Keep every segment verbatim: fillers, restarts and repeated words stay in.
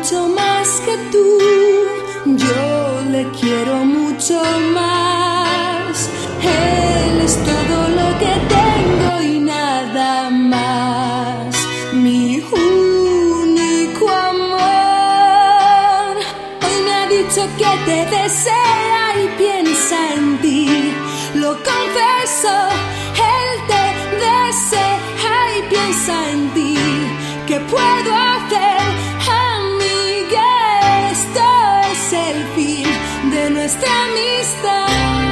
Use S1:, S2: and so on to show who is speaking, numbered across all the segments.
S1: mucho más que tú, yo le quiero mucho más. Él es todo lo que tengo y nada más. Mi único amor. Hoy me ha dicho que te desea y piensa en ti. Lo confieso, él te desea y piensa en ti. ¿Qué puedo hacer, amiga? Esto es el fin de nuestra amistad.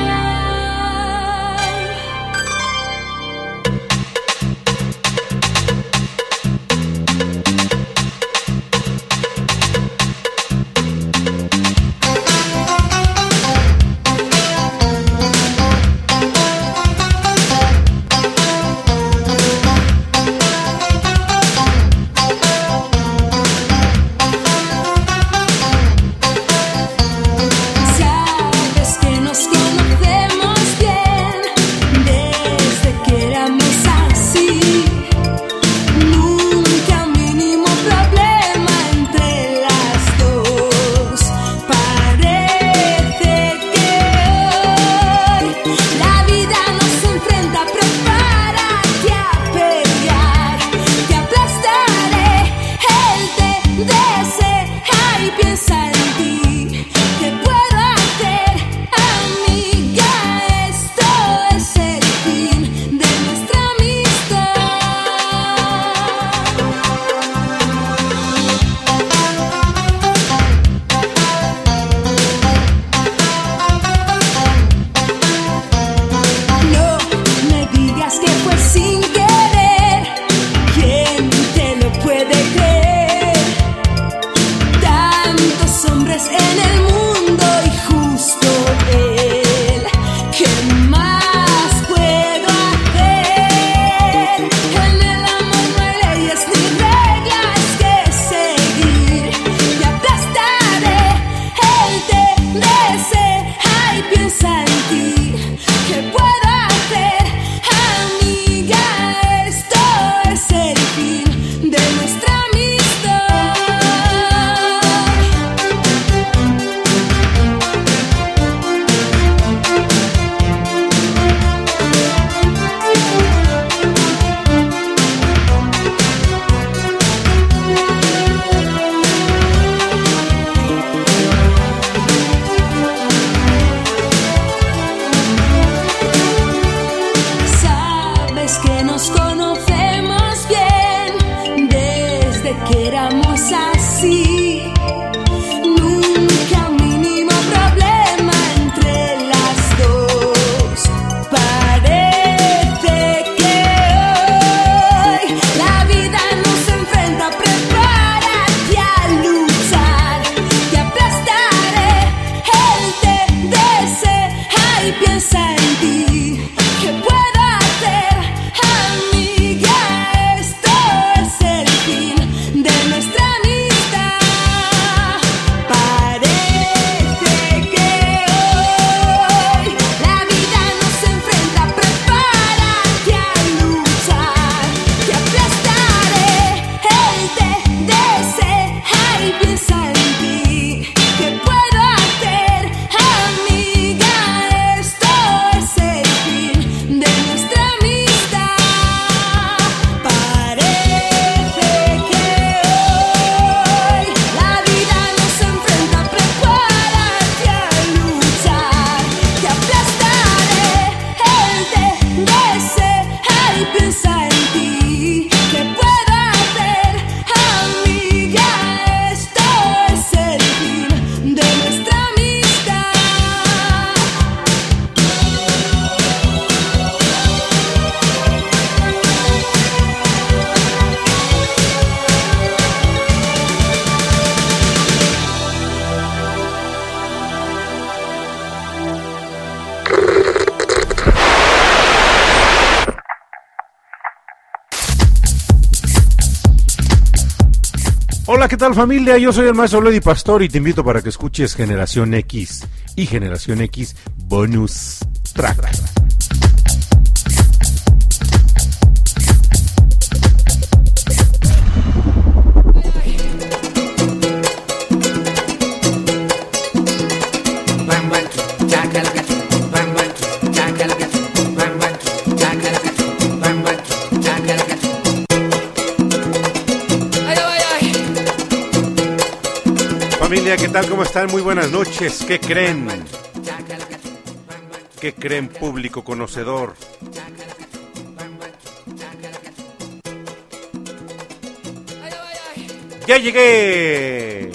S2: Hola, ¿qué tal familia? Yo soy el maestro Lady Pastor y te invito para que escuches Generación X y Generación X Bonus Track. familia? ¿Qué tal? ¿Cómo están? Muy buenas noches. ¿Qué creen? ¿Qué creen, público conocedor? ¡Ya llegué!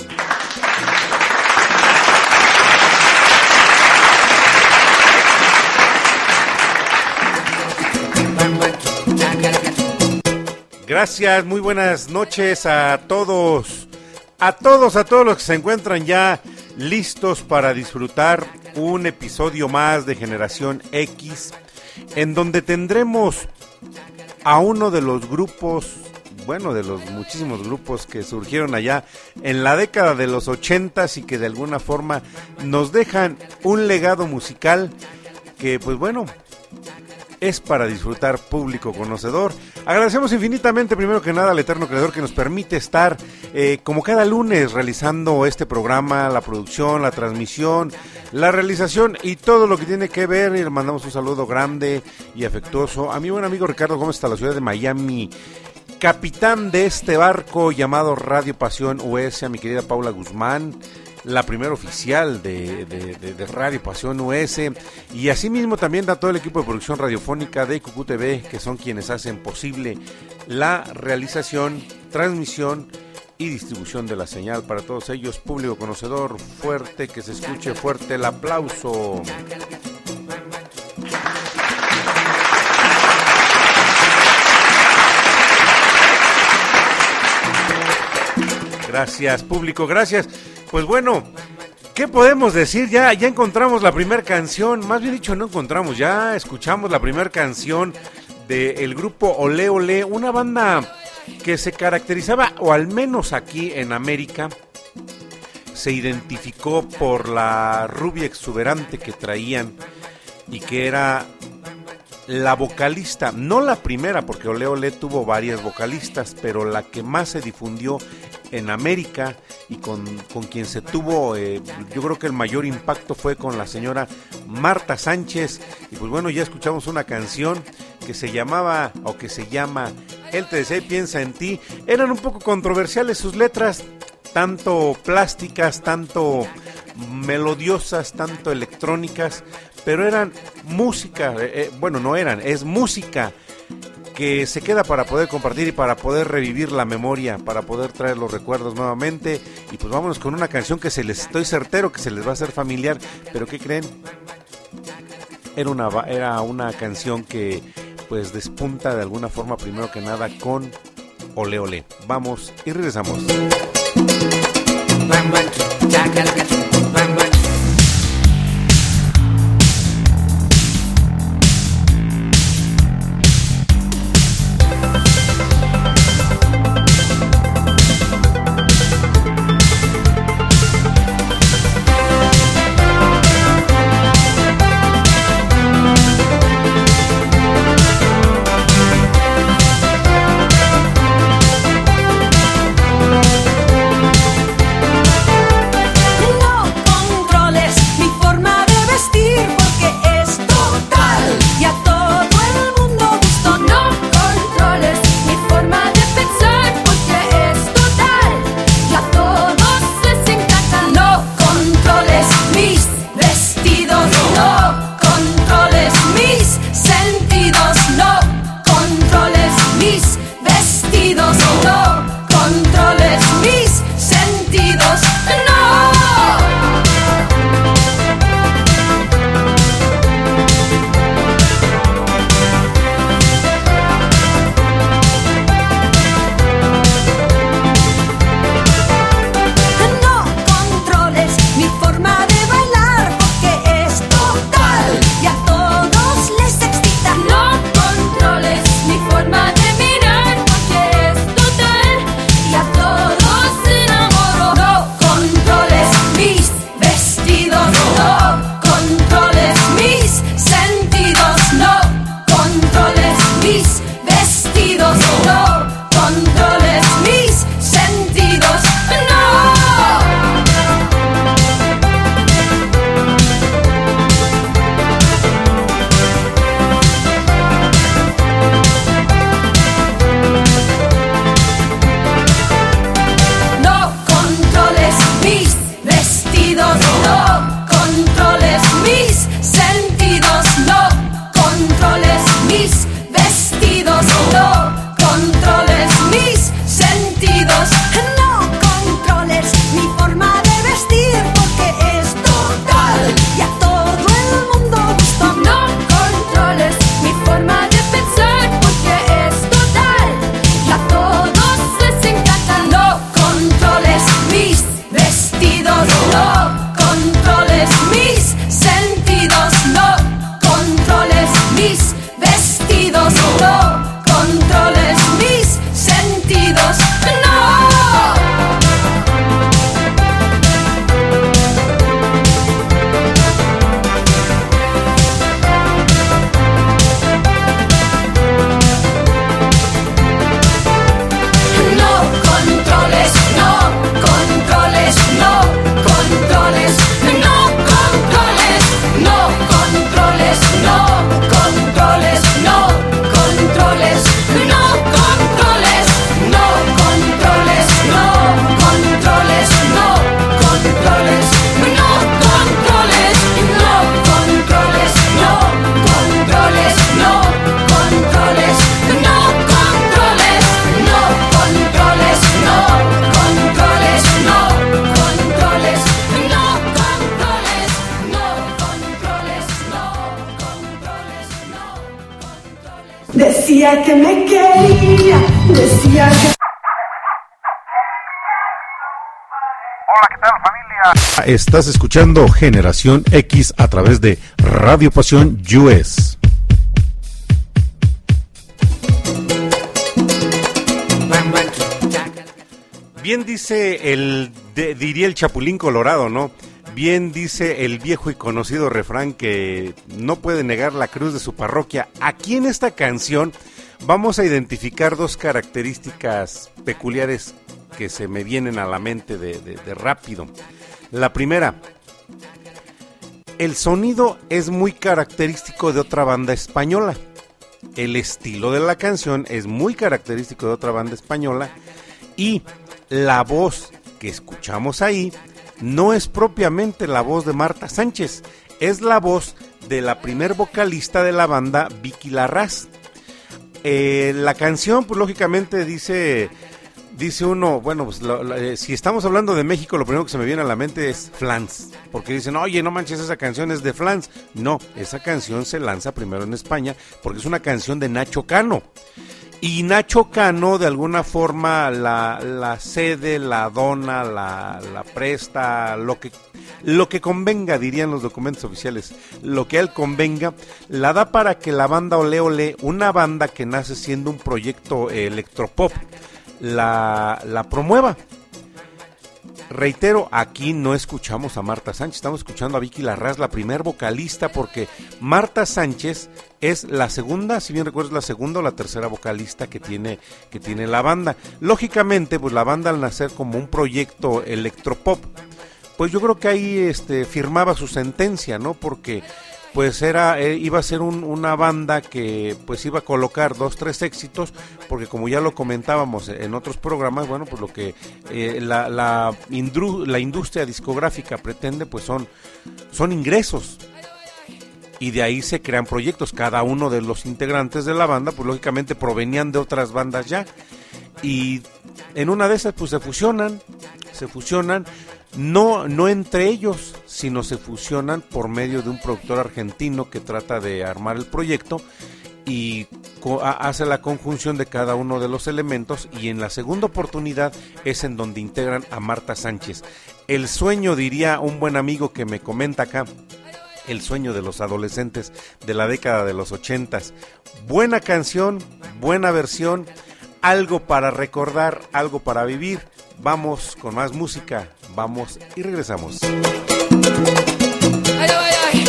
S2: Gracias, muy buenas noches a todos. A todos, a todos los que se encuentran ya listos para disfrutar un episodio más de Generación X, en donde tendremos a uno de los grupos, bueno, de los muchísimos grupos que surgieron allá en la década de los ochentas y que de alguna forma nos dejan un legado musical que, pues bueno, es para disfrutar, público conocedor. Agradecemos infinitamente, primero que nada, al eterno creador que nos permite estar eh, como cada lunes realizando este programa, la producción, la transmisión, la realización y todo lo que tiene que ver. Y le mandamos un saludo grande y afectuoso a mi buen amigo Ricardo Gómez hasta la ciudad de Miami, capitán de este barco llamado Radio Pasión U S, a mi querida Paula Guzmán, la primera oficial de, de, de, de Radio Pasión U S, y asimismo también da todo el equipo de producción radiofónica de Cucú T V, que son quienes hacen posible la realización, transmisión y distribución de la señal. Para todos ellos, público conocedor, fuerte, que se escuche fuerte el aplauso. Gracias, público, gracias. Pues bueno, ¿qué podemos decir? Ya, ya encontramos la primera canción, más bien dicho no encontramos, ya escuchamos la primera canción del grupo Olé Olé, una banda que se caracterizaba, o al menos aquí en América, se identificó por la rubia exuberante que traían y que era la vocalista, no la primera, porque Olé Olé tuvo varias vocalistas, pero la que más se difundió en América y con, con quien se tuvo, eh, yo creo que el mayor impacto fue con la señora Marta Sánchez. Y pues bueno, ya escuchamos una canción que se llamaba, o que se llama Él te desea y piensa en ti. Eran un poco controversiales sus letras, tanto plásticas, tanto melodiosas, tanto electrónicas, pero eran música, eh, bueno, no eran, es música que se queda para poder compartir y para poder revivir la memoria, para poder traer los recuerdos nuevamente. Y pues vámonos con una canción que se les, estoy certero que se les va a hacer familiar, pero ¿qué creen? Era una, era una canción que pues despunta de alguna forma, primero que nada, con Olé Olé. Vamos y regresamos.
S3: We'll be right back.
S1: decía que me quería, decía que...
S2: Hola, ¿qué tal, familia? Estás escuchando Generación X a través de Radio Pasión U S. Bien dice el, de, diría el Chapulín Colorado, ¿no? Bien dice el viejo y conocido refrán que no puede negar la cruz de su parroquia. Aquí en esta canción vamos a identificar dos características peculiares que se me vienen a la mente de, de, de rápido. La primera, el sonido es muy característico de otra banda española. El estilo de la canción es muy característico de otra banda española y la voz que escuchamos ahí no es propiamente la voz de Marta Sánchez, es la voz de la primer vocalista de la banda, Vicky Larraz. Eh, la canción, pues lógicamente dice, dice uno, bueno, pues lo, lo, eh, si estamos hablando de México, lo primero que se me viene a la mente es Flans, porque dicen, oye, no manches, esa canción es de Flans. No, esa canción se lanza primero en España, porque es una canción de Nacho Cano. Y Nacho Cano de alguna forma la, la cede, la dona, la, la presta, lo que, lo que convenga, dirían los documentos oficiales, lo que a él convenga, la da para que la banda Olé Olé, una banda que nace siendo un proyecto eh, electropop, la, la promueva. Reitero, aquí no escuchamos a Marta Sánchez, estamos escuchando a Vicky Larraz, la primer vocalista, porque Marta Sánchez es la segunda, si bien recuerdo, es la segunda o la tercera vocalista que tiene, que tiene la banda. Lógicamente, pues la banda al nacer como un proyecto electropop, pues yo creo que ahí este, firmaba su sentencia, ¿no? Porque pues era eh, iba a ser un, una banda que pues iba a colocar dos, tres éxitos, porque como ya lo comentábamos en otros programas, bueno, pues lo que eh, la, la, indru, la industria discográfica pretende, pues son, son ingresos, y de ahí se crean proyectos. Cada uno de los integrantes de la banda, pues lógicamente provenían de otras bandas ya, y en una de esas pues se fusionan, se fusionan, no, no entre ellos, sino se fusionan por medio de un productor argentino que trata de armar el proyecto y co- hace la conjunción de cada uno de los elementos, y en la segunda oportunidad es en donde integran a Marta Sánchez. El sueño, diría un buen amigo que me comenta acá, el sueño de los adolescentes de la década de los ochentas. Buena canción, buena versión, algo para recordar, algo para vivir. Vamos con más música, vamos y regresamos. Ay, ay, ay.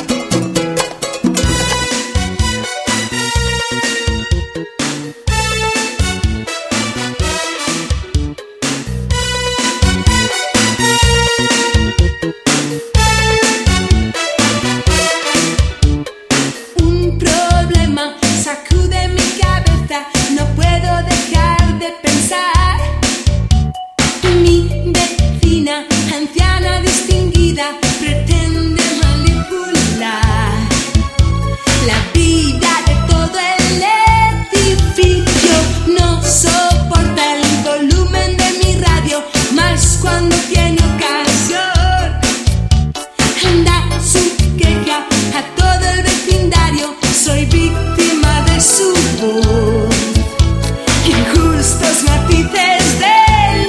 S1: Un problema sacude mi cabeza, no puedo dejar de pensar. Mi vecina, anciana distinguida, pretende manipular la vida de todo el edificio. No soporta el volumen de mi radio, más cuando tiene ocasión. Anda su queja a todo el vecindario, soy víctima de su voz. Injustos matices de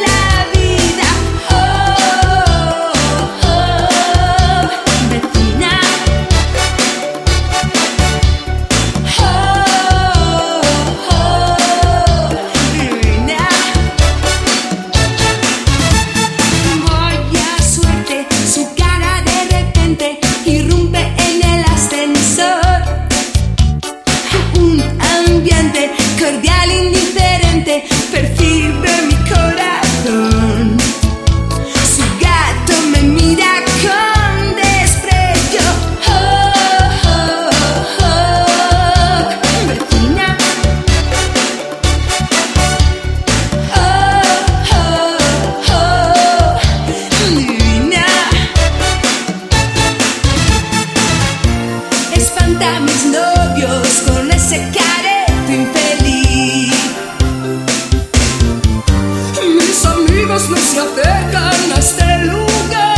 S1: cordial, indiferente, percibe mi corazón. Su gato me mira con desprecio. Oh, oh, oh, oh, vecina. Oh, oh, oh, divina. Espanta a mis novios con ese careto infeliz. Mis amigos no se acercan a este lugar.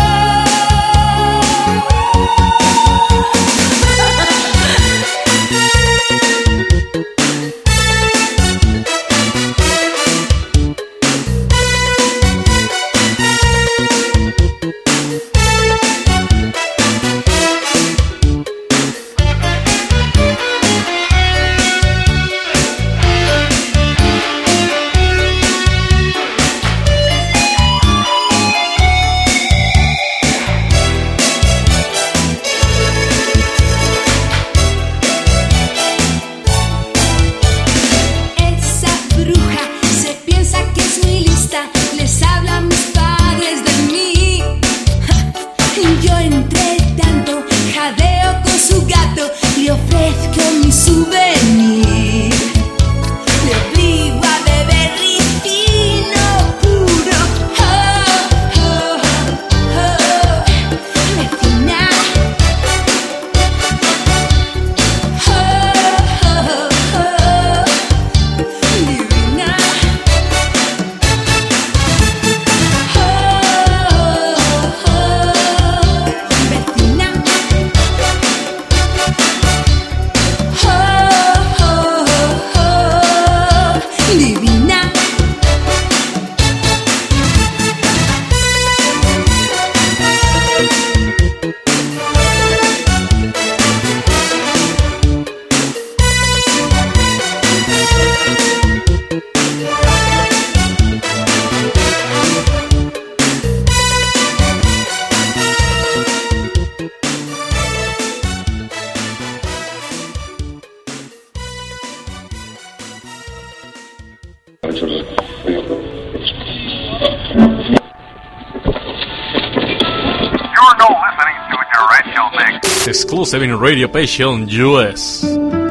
S3: exclusive in Radio Passion U S.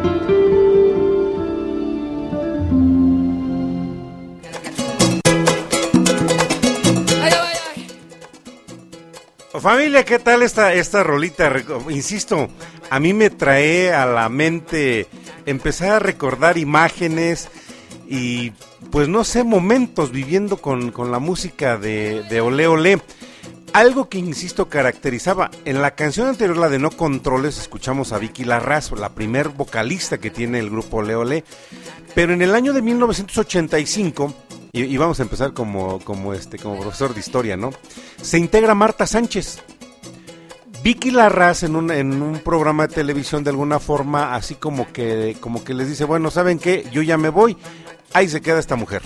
S2: Familia, ¿qué tal esta, esta rolita? Insisto, a mí me trae a la mente empezar a recordar imágenes y, pues no sé, momentos viviendo con, con la música de, de Olé Olé. Algo que, insisto, caracterizaba. En la canción anterior, la de No Controles, escuchamos a Vicky Larraz, la primer vocalista que tiene el grupo Olé Olé. Pero en el año de mil novecientos ochenta y cinco... Y, y vamos a empezar como, como, este, como profesor de historia, ¿no? Se integra Marta Sánchez. Vicky Larraz en un, en un programa de televisión de alguna forma, así como que, como que les dice, bueno, ¿saben qué? Yo ya me voy, ahí se queda esta mujer.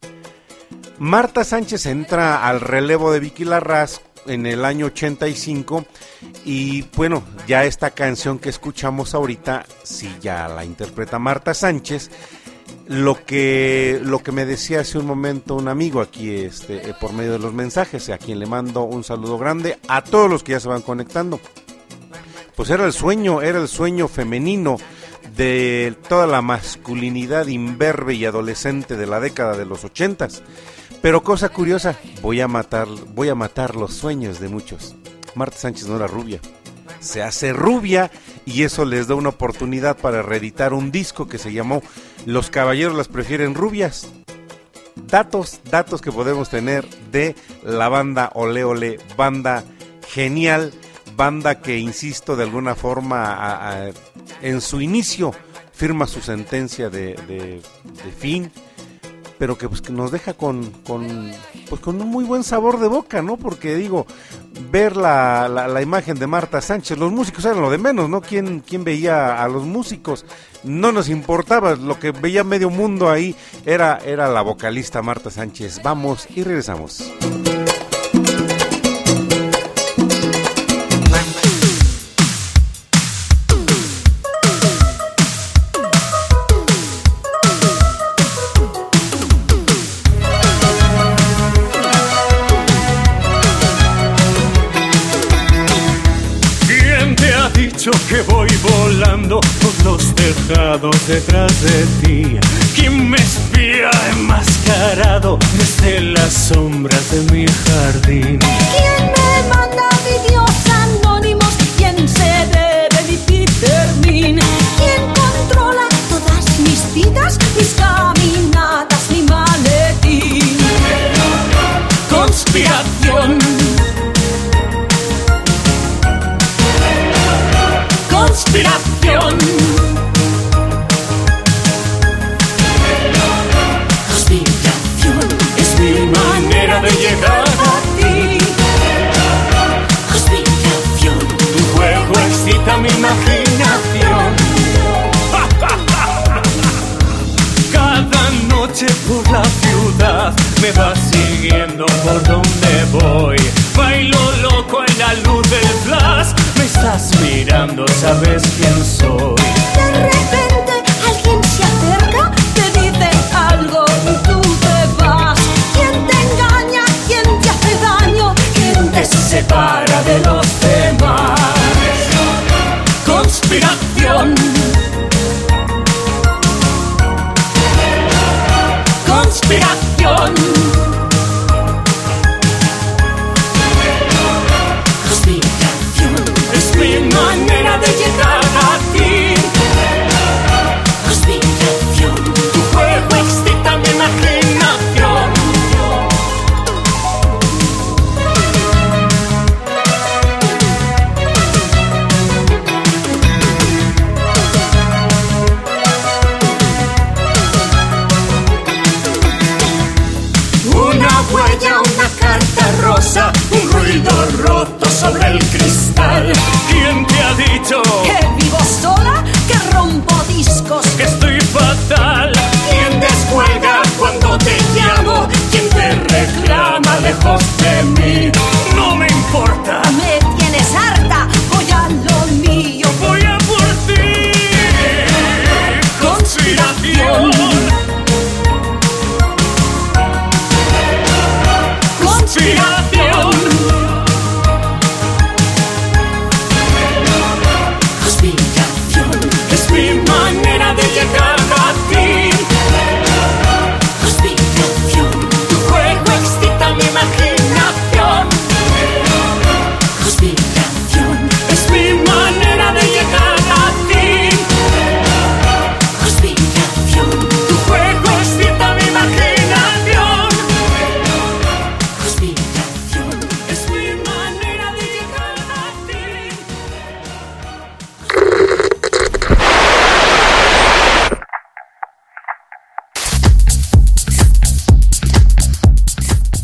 S2: Marta Sánchez entra al relevo de Vicky Larraz en el año ochenta y cinco y bueno, ya esta canción que escuchamos ahorita, sí, ya la interpreta Marta Sánchez. Lo que lo que me decía hace un momento un amigo aquí este eh, por medio de los mensajes, a quien le mando un saludo grande, a todos los que ya se van conectando, pues era el sueño, era el sueño femenino de toda la masculinidad imberbe y adolescente de la década de los ochentas. Pero cosa curiosa, voy a matar, voy a matar los sueños de muchos. Marta Sánchez no era rubia, se hace rubia y eso les da una oportunidad para reeditar un disco que se llamó Los Caballeros las prefieren rubias. Datos, datos que podemos tener de la banda Olé Olé, banda genial, banda que, insisto, de alguna forma a, a, en su inicio firma su sentencia de, de, de fin, pero que, pues, que nos deja con, con, pues, con un muy buen sabor de boca, ¿no? Porque digo, ver la, la, la imagen de Marta Sánchez, los músicos eran lo de menos, ¿no? ¿Quién, quién veía a los músicos? No nos importaba, lo que veía medio mundo ahí era, era la vocalista Marta Sánchez. Vamos y regresamos.
S4: Que voy volando por los tejados detrás de ti. ¿Quién me espía enmascarado desde las sombras de mi jardín?
S1: ¿Quién me manda vídeos anónimos? ¿Quién se debe mi Peter Min? ¿Quién controla todas mis citas, mis caminatas, mi maletín?
S4: Conspiración. Conspiración. Conspiración es mi manera de llegar a ti. Conspiración, tu juego excita mi imaginación. Cada noche por la ciudad me vas siguiendo por donde voy. Bailo loco en la luz del flash. Me estás mirando, sabes quién soy.
S1: De repente alguien se acerca, te dice algo y tú te vas. ¿Quién te engaña? ¿Quién te hace daño? ¿Quién te
S4: separa de los demás? Conspiración. Conspiración. Es mi manera de llegar a ti. Conspiración, tu juego excita mi imaginación.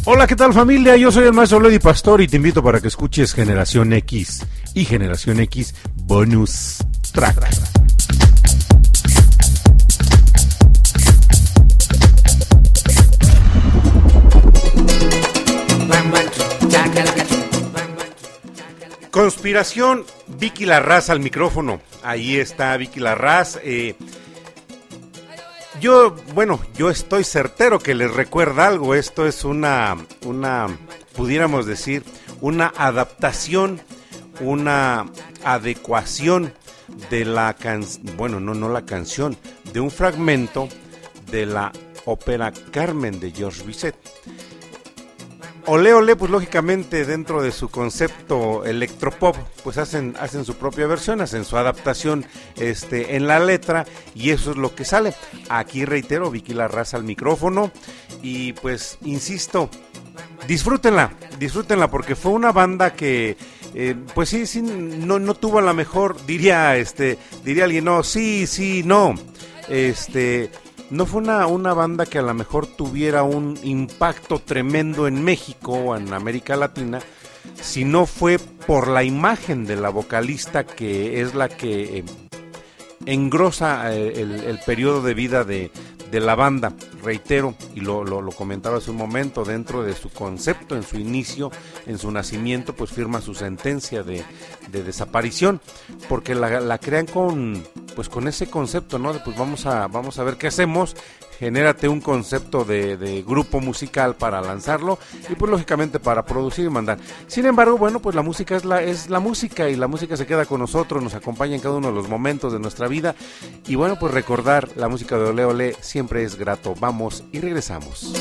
S2: Hola, ¿qué tal familia? Yo soy el maestro Lady Pastor y te invito para que escuches Generación X y Generación X Bonus Track. Conspiración, Vicky Larraz al micrófono. Ahí está Vicky Larraz. Eh, yo, bueno, yo estoy certero que les recuerda algo. Esto es una, una, pudiéramos decir, una adaptación, una adecuación de la canción, bueno, no, no la canción, de un fragmento de la ópera Carmen de Georges Bizet. Olé Olé, pues lógicamente dentro de su concepto electropop, pues hacen, hacen su propia versión, hacen su adaptación este, en la letra y eso es lo que sale. Aquí reitero, Vicky Larraz al micrófono y pues insisto, disfrútenla, disfrútenla porque fue una banda que eh, pues sí, sí, no, no tuvo la mejor, diría, este, diría alguien, no, sí, sí, no, este... No fue una, una banda que a lo mejor tuviera un impacto tremendo en México o en América Latina, sino fue por la imagen de la vocalista que es la que eh, engrosa eh, el, el periodo de vida de, de la banda. Reitero, y lo, lo, lo comentaba hace un momento, dentro de su concepto, en su inicio, en su nacimiento, pues firma su sentencia de, de desaparición, porque la, la crean con, pues con ese concepto, ¿no? De pues vamos a, vamos a ver qué hacemos, genérate un concepto de, de grupo musical para lanzarlo y pues lógicamente para producir y mandar. Sin embargo, bueno, pues la música es la, es la música y la música se queda con nosotros, nos acompaña en cada uno de los momentos de nuestra vida y bueno, pues recordar la música de Olé Olé siempre es grato. Vamos y regresamos.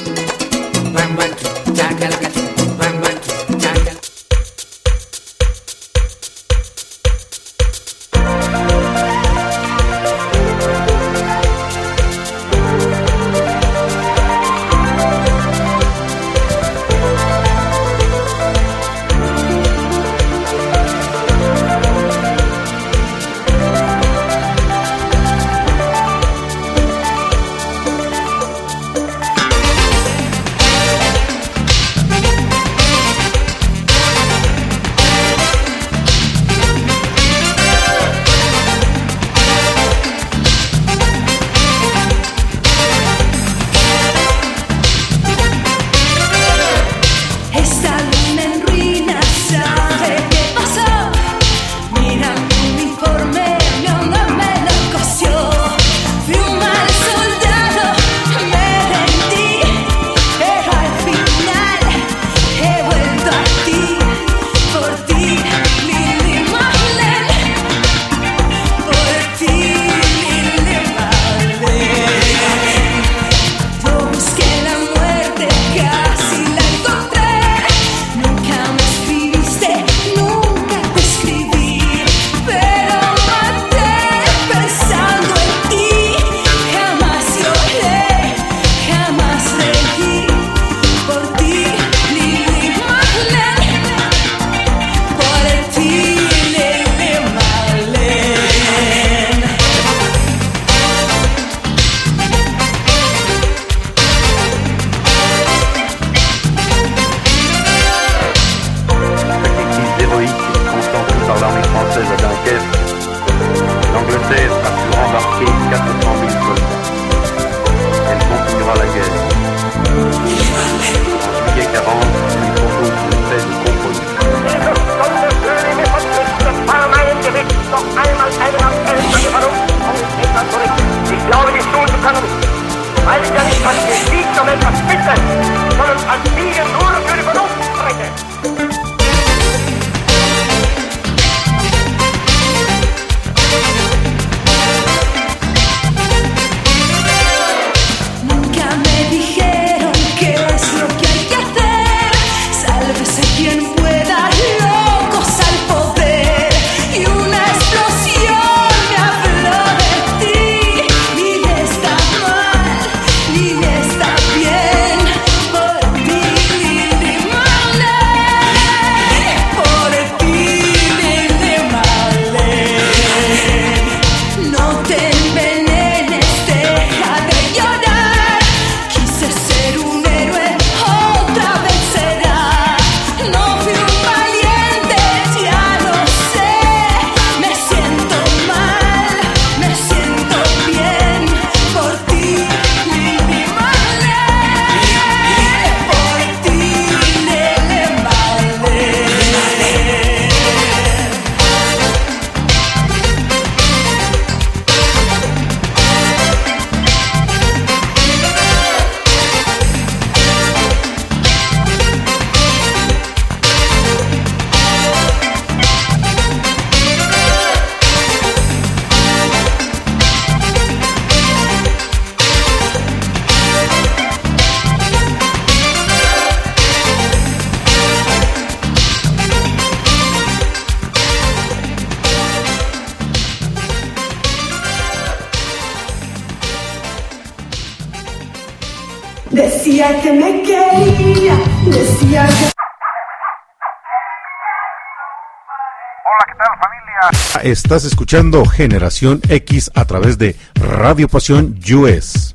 S1: Otra vez decía que me quería, decía que...
S2: Hola, ¿qué tal, familia? Estás escuchando Generación X a través de Radio Pasión U S.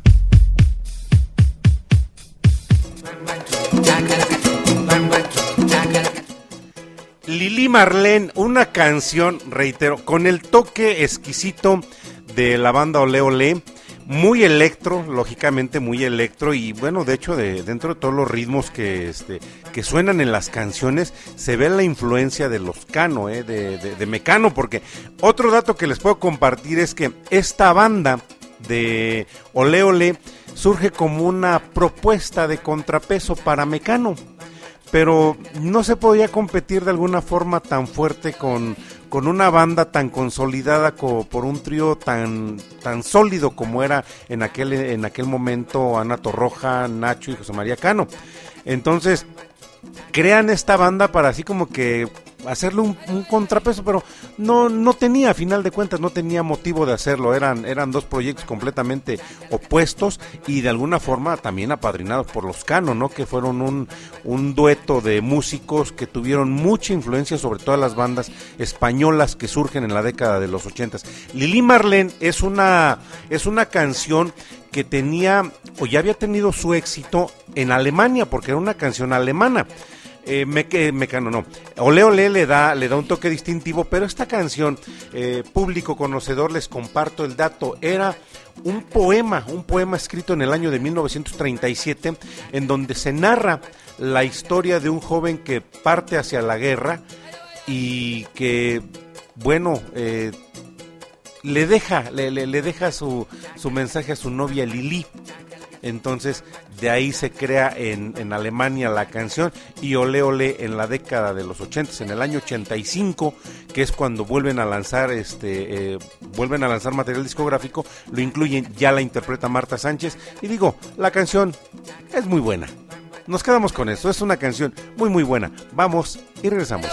S2: Lili Marlene, una canción, reitero, con el toque exquisito de la banda Olé Olé, muy electro, lógicamente muy electro, y bueno, de hecho, de, dentro de todos los ritmos que este que suenan en las canciones, se ve la influencia de los Cano, eh, de, de, de Mecano, porque otro dato que les puedo compartir es que esta banda de Olé Olé surge como una propuesta de contrapeso para Mecano, pero no se podía competir de alguna forma tan fuerte con, con una banda tan consolidada como por un trío tan, tan sólido como era en aquel, en aquel momento Ana Torroja, Nacho y José María Cano. Entonces crean esta banda para así como que hacerle un, un contrapeso, pero no no tenía, a final de cuentas, no tenía motivo de hacerlo. Eran eran dos proyectos completamente opuestos y de alguna forma también apadrinados por los Cano, ¿no? Que fueron un, un dueto de músicos que tuvieron mucha influencia sobre todas las bandas españolas que surgen en la década de los ochentas. Lili Marlene es una, es una canción que tenía, o ya había tenido su éxito en Alemania, porque era una canción alemana. Eh, me, Mecano no, Olé Olé le da, le da un toque distintivo, pero esta canción, eh, público conocedor, les comparto el dato, era un poema, un poema escrito en el año de mil novecientos treinta y siete, en donde se narra la historia de un joven que parte hacia la guerra y que, bueno, eh, le deja, le, le, le deja su, su mensaje a su novia Lili. Entonces, de ahí se crea en, en Alemania la canción, y Olé Olé en la década de los ochentas, en el año ochenta y cinco, que es cuando vuelven a lanzar este, eh, vuelven a lanzar material discográfico, lo incluyen, ya la interpreta Marta Sánchez, y digo, la canción es muy buena. Nos quedamos con eso, es una canción muy muy buena. Vamos y regresamos.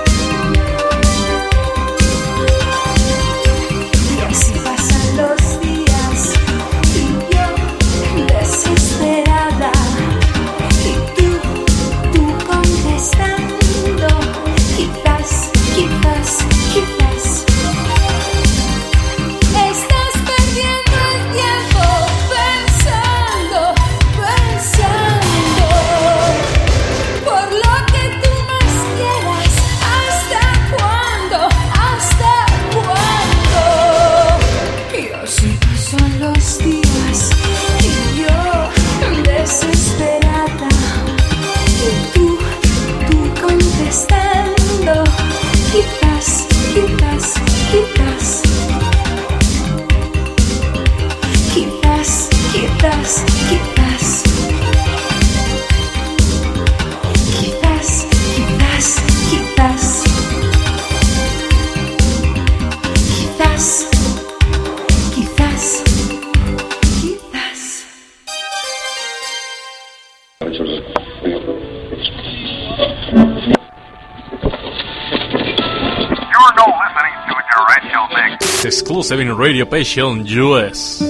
S1: Los quizás, quizás, quizás.
S5: You're now listening to Differential Mix.
S3: Exclusive in Radio Passion U S.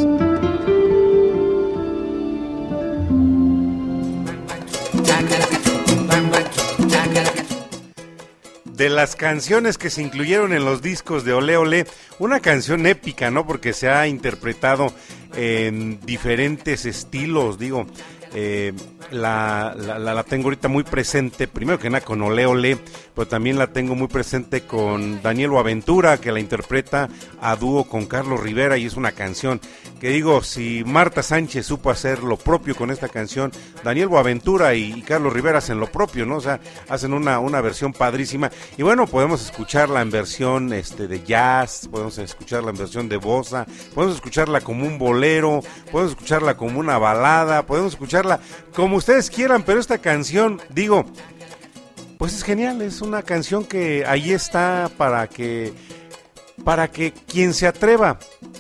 S2: De las canciones que se incluyeron en los discos de Olé Olé, una canción épica, ¿no? Porque se ha interpretado en diferentes estilos, digo, eh, la, la, la tengo ahorita muy presente, primero que nada con Olé Olé, pero también la tengo muy presente con Daniel Boaventura, que la interpreta a dúo con Carlos Rivera, y es una canción que digo, si Marta Sánchez supo hacer lo propio con esta canción, Daniel Boaventura y, y Carlos Rivera hacen lo propio, ¿no? O sea, hacen una, una versión padrísima, y bueno, podemos escucharla en versión este, de jazz, podemos escucharla en versión de bossa, podemos escucharla como un bolero, podemos escucharla como una balada, podemos escucharla como ustedes quieran, pero esta canción, digo, pues es genial, es una canción que ahí está para que, para que quien se atreva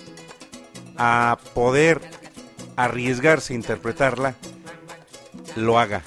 S2: a poder arriesgarse a interpretarla, lo haga.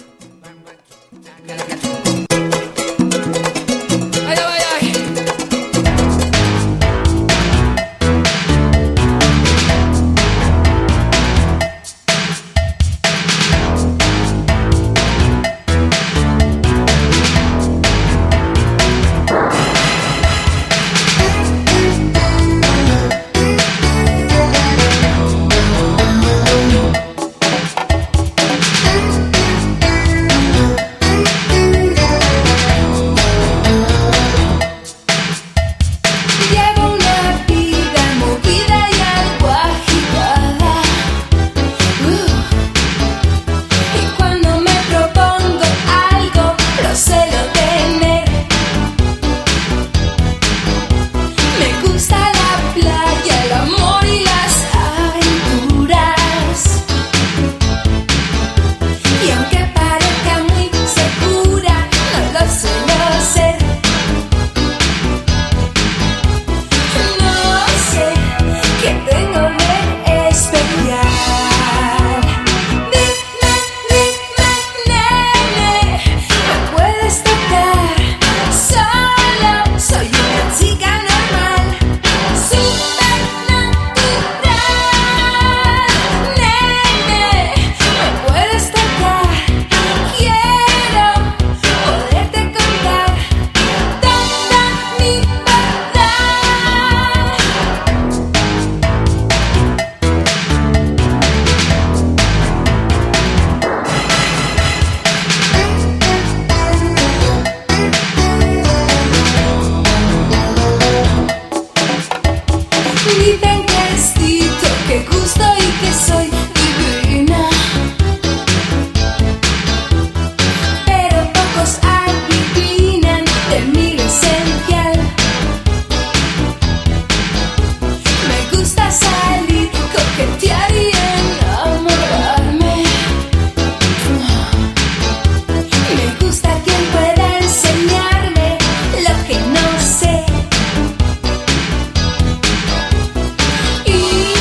S1: Y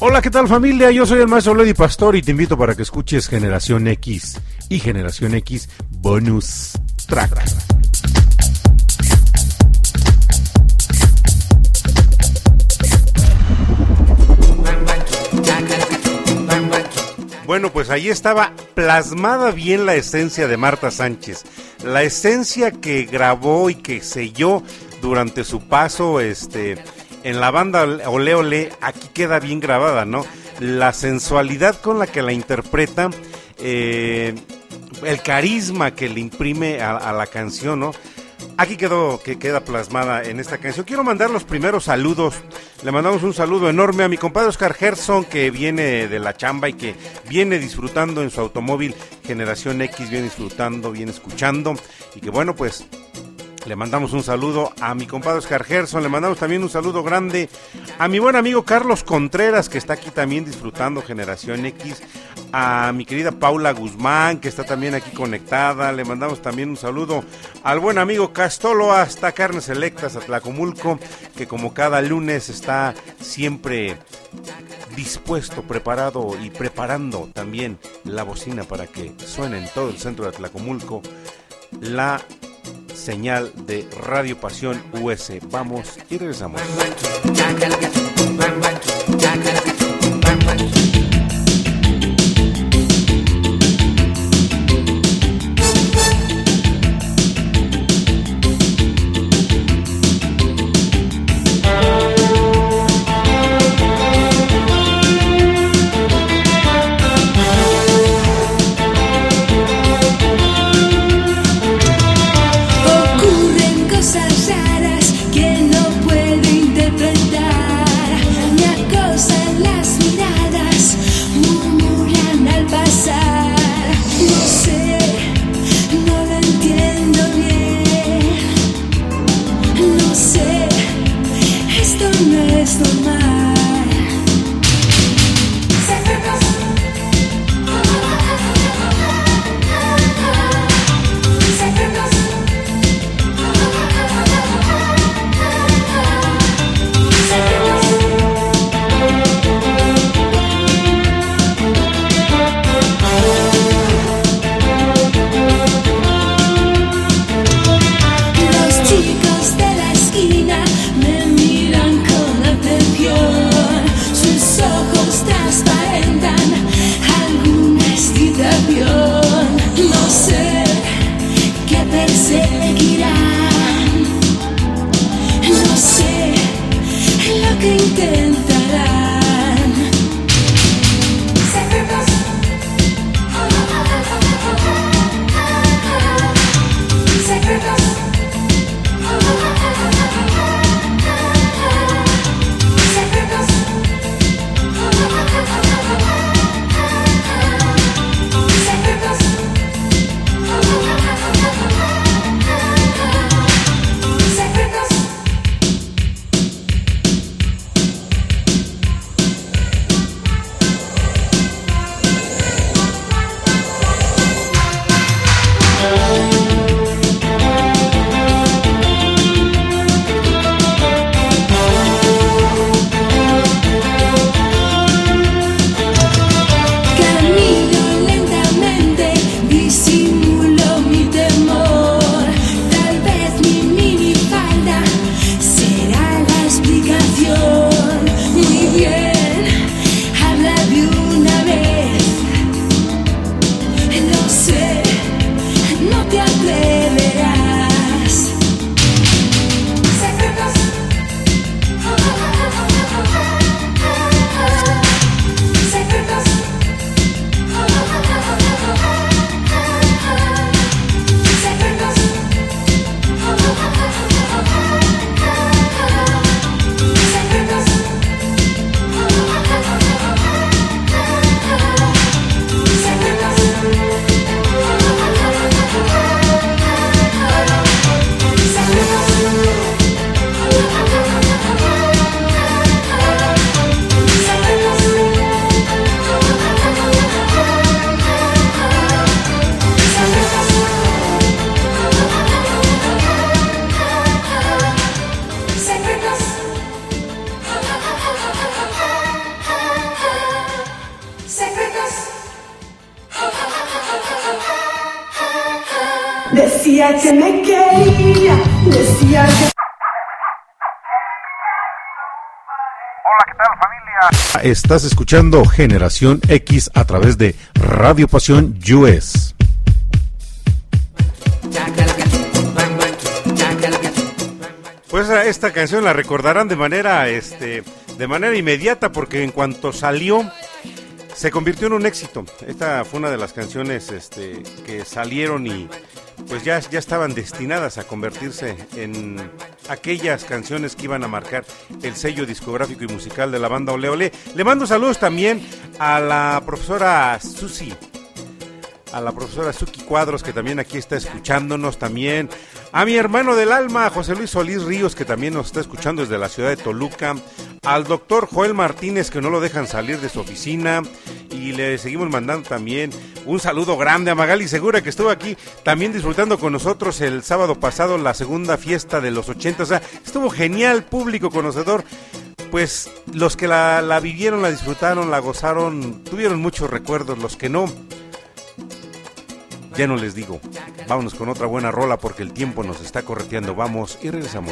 S2: Hola, ¿qué tal familia? Yo soy el maestro Lady Pastor y te invito para que escuches Generación X y Generación X Bonus Track. Bueno, pues ahí estaba plasmada bien la esencia de Marta Sánchez, la esencia que grabó y que selló durante su paso este, en la banda Olé Olé. Aquí queda bien grabada, ¿no? La sensualidad con la que la interpreta, eh, el carisma que le imprime a, a la canción, ¿no? Aquí quedó, que queda plasmada en esta canción. Quiero mandar los primeros saludos. Le mandamos un saludo enorme a mi compadre Oscar Gerson, que viene de la chamba y que viene disfrutando en su automóvil Generación X, viene disfrutando, viene escuchando. Y que bueno, pues le mandamos un saludo a mi compadre Oscar Gerson. Le mandamos también un saludo grande a mi buen amigo Carlos Contreras, que está aquí también disfrutando Generación X. A mi querida Paula Guzmán, que está también aquí conectada. Le mandamos también un saludo al buen amigo Castolo, hasta Carnes Selectas, a Tlacomulco, que como cada lunes está siempre dispuesto, preparado y preparando también la bocina para que suene en todo el centro de Tlacomulco la señal de Radio Pasión U S. Vamos y regresamos.
S1: Ocurren cosas raras que no puedo interpretar. Me Decía que me quería, decía que...
S5: Hola, ¿qué tal, familia?
S2: Estás escuchando Generación X a través de Radio Pasión U S. Pues esta canción la recordarán de manera, este, de manera inmediata, porque en cuanto salió se convirtió en un éxito. Esta fue una de las canciones, este, que salieron y pues ya, ya estaban destinadas a convertirse en aquellas canciones que iban a marcar el sello discográfico y musical de la banda Ole Ole. Le mando saludos también a la profesora Susi, a la profesora Suki Cuadros, que también aquí está escuchándonos también, a mi hermano del alma, José Luis Solís Ríos, que también nos está escuchando desde la ciudad de Toluca, al doctor Joel Martínez, que no lo dejan salir de su oficina, y le seguimos mandando también un saludo grande a Magali Segura, que estuvo aquí también disfrutando con nosotros el sábado pasado la segunda fiesta de los ochenta. O sea, estuvo genial, público conocedor. Pues los que la, la vivieron, la disfrutaron, la gozaron, tuvieron muchos recuerdos. Los que no, ya no les digo. Vámonos con otra buena rola porque el tiempo nos está correteando. Vamos y regresamos.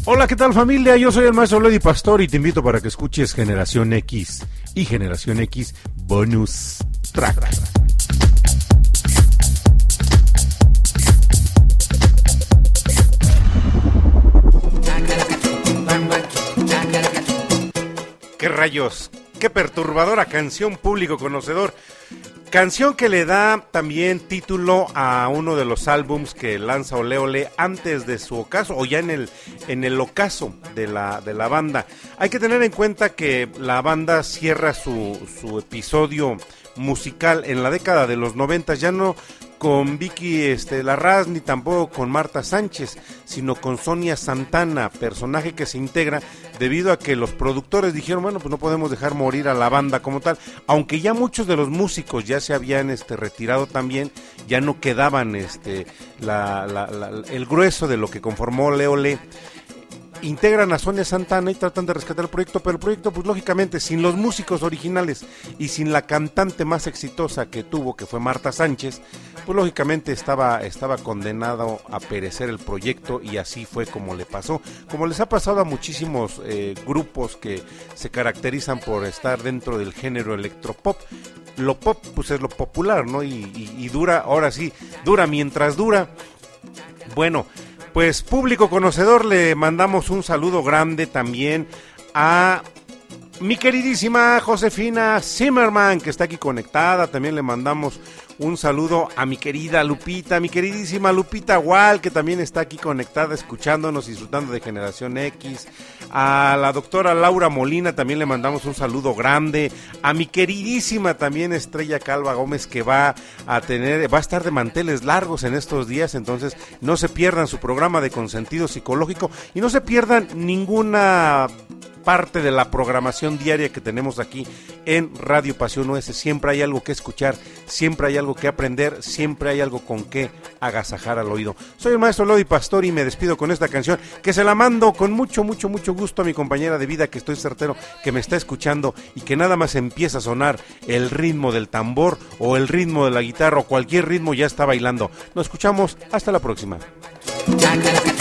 S2: Hola, ¿qué tal familia? Yo soy el maestro Lady Pastor y te invito para que escuches Generación X y Generación X Bonus Track. ¿Qué rayos? Qué perturbadora canción, público conocedor. Canción que le da también título a uno de los álbums que lanza Olé Olé antes de su ocaso, o ya en el, en el ocaso de la, de la banda. Hay que tener en cuenta que la banda cierra su, su episodio musical en la década de los noventa, ya no con Vicky este, Larraz ni tampoco con Marta Sánchez, sino con Sonia Santana, personaje que se integra debido a que los productores dijeron, bueno, pues no podemos dejar morir a la banda como tal, aunque ya muchos de los músicos ya se habían este, retirado también, ya no quedaban este, la, la, la, el grueso de lo que conformó Olé Olé. Integran a Sonia Santana y tratan de rescatar el proyecto, pero el proyecto, pues lógicamente, sin los músicos originales y sin la cantante más exitosa que tuvo, que fue Marta Sánchez, pues lógicamente estaba, estaba condenado a perecer el proyecto, y así fue como le pasó. Como les ha pasado a muchísimos eh, grupos que se caracterizan por estar dentro del género electropop. Lo pop, pues es lo popular, ¿no? Y, y, y dura, ahora sí, dura mientras dura. Bueno, pues público conocedor, le mandamos un saludo grande también a mi queridísima Josefina Zimmerman, que está aquí conectada. También le mandamos un saludo a mi querida Lupita, mi queridísima Lupita Wall, que también está aquí conectada, escuchándonos, disfrutando de Generación X. A la doctora Laura Molina también le mandamos un saludo grande. A mi queridísima también Estrella Calva Gómez, que va a tener, va a estar de manteles largos en estos días, entonces no se pierdan su programa de Consentido Psicológico y no se pierdan ninguna parte de la programación diaria que tenemos aquí en Radio Pasión O S. Siempre hay algo que escuchar, siempre hay algo que aprender, siempre hay algo con que agasajar al oído. Soy el maestro Lodi Pastor y me despido con esta canción, que se la mando con mucho, mucho, mucho gusto a mi compañera de vida, que estoy certero que me está escuchando y que nada más empieza a sonar el ritmo del tambor o el ritmo de la guitarra o cualquier ritmo ya está bailando. Nos escuchamos, hasta la próxima.